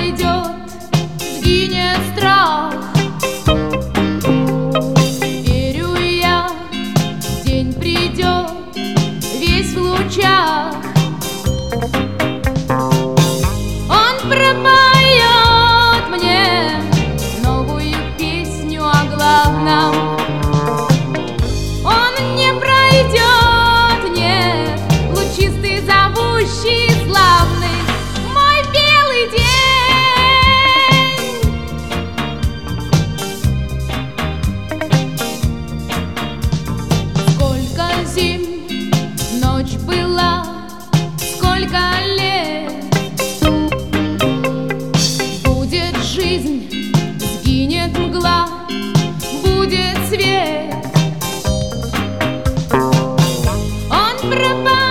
пройдет, сгинет страх. Верю я, день придет, весь в лучах. Он пропоет мне новую песню о главном. Он не пройдет, нет, лучистый, зовущий, славный мой белый день. Сколько зим ночь была, сколько лет. Будет жизнь, сгинет мгла, будет свет. Он пропадет.